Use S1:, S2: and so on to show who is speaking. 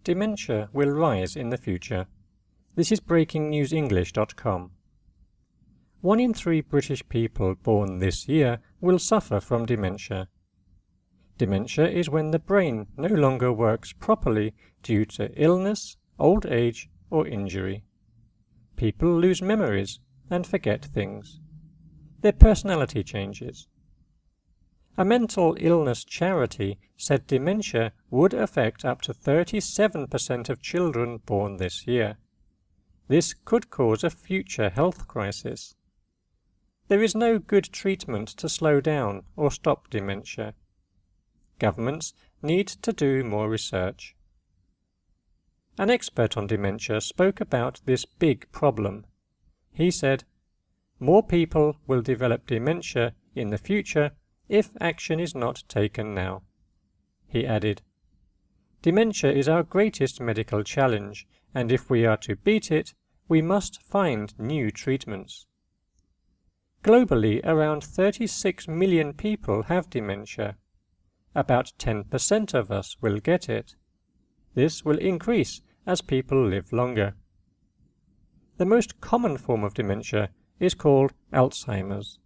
S1: dementia will rise in the future. This is breakingnewsenglish.com. 1 in 3 British people born this year will suffer from dementia. Dementia is when the brain no longer works properly due to illness, old age, or injury. People lose memories and forget things. Their personality changes. A mental illness charity said dementia would affect up to 37% of children born this year. This could cause a future health crisis. There is no good treatment to slow down or stop dementia. Governments need to do more research. An expert on dementia spoke about this big problem. He said, "More people will develop dementia in the future if action is not taken now." He added, "Dementia is our greatest medical challenge, and if we are to beat it, we must find new treatments." Globally, around 36 million people have dementia. About 10% of us will get it. This will increase as people live longer. The most common form of dementia is called Alzheimer's.